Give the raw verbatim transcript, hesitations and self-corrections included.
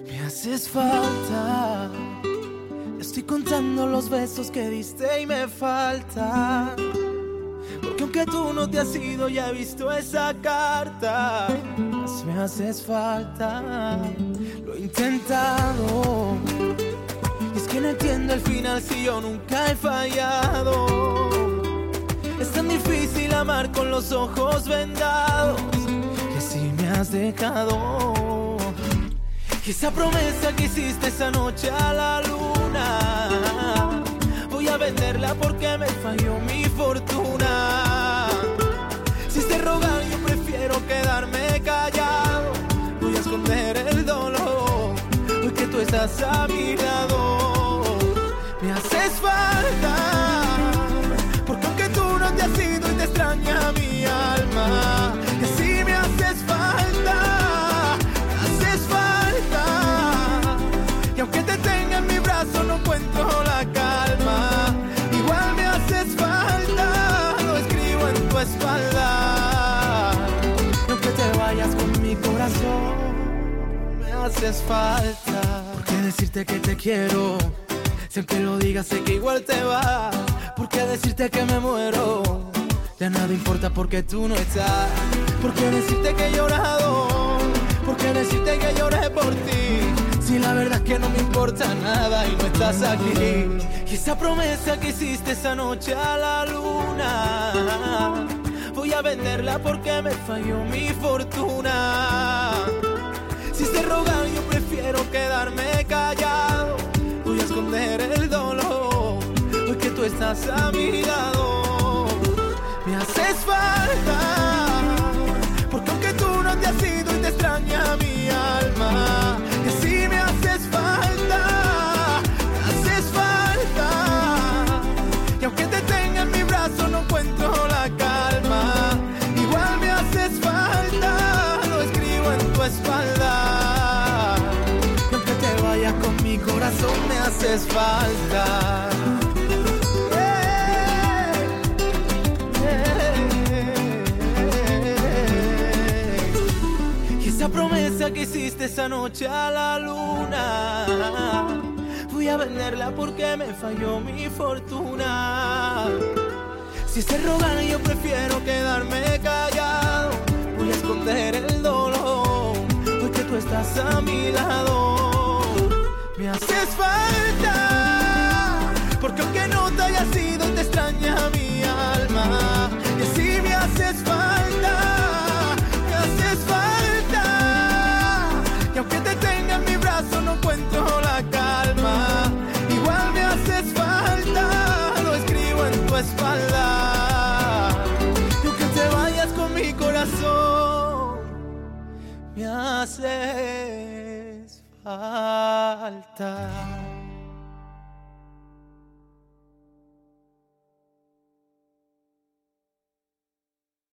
Me haces falta. Estoy contando los besos que diste y me falta. Porque aunque tú no te has ido, ya he visto esa carta. Más me haces falta. Lo he intentado. Y es que no entiendo el final si yo nunca he fallado. Es tan difícil amar con los ojos vendados, que si me has dejado. Y esa promesa que hiciste esa noche a la luna, voy a venderla porque me falló mi fortuna. Si te rogar yo prefiero quedarme callado. Voy a esconder el dolor, hoy que tú estás a mi lado. Me haces falta, porque aunque tú no te has ido y te extraña mi alma, que si me haces falta, me haces falta. Y aunque te tenga en mi brazo no encuentro la calma, igual me haces falta, lo escribo en tu espalda. Y aunque te vayas con mi corazón, me haces falta. ¿Por qué decirte que te quiero? Si aunque lo digas sé que igual te va. ¿Por qué decirte que me muero? Ya nada importa porque tú no estás. ¿Por qué decirte que he llorado? ¿Por qué decirte que lloré por ti? Si la verdad es que no me importa nada y no estás aquí. Y esa promesa que hiciste esa noche a la luna, voy a venderla porque me falló mi fortuna. Si te rogan yo prefiero quedarme callado. Voy a esconder el dolor, hoy que tú estás a mi lado. Me haces falta, porque aunque tú no te has ido y te extraña mi alma, que si me haces falta, me haces falta. Y aunque te tenga en mi brazo no encuentro la calma, igual me haces falta, lo escribo en tu espalda. Y aunque te vayas con mi corazón me haces falta. Esa promesa que hiciste esa noche a la luna, voy a venderla porque me falló mi fortuna. Si se rogan yo prefiero quedarme callado. Voy a esconder el dolor, porque tú estás a mi lado. Me haces falta, porque aunque no te hayas ido te extraña mi alma. Y si me haces falta, me haces falta. Y aunque te tenga en mi brazo no encuentro la calma, igual me haces falta, lo escribo en tu espalda. Y aunque te vayas con mi corazón, me haces falta.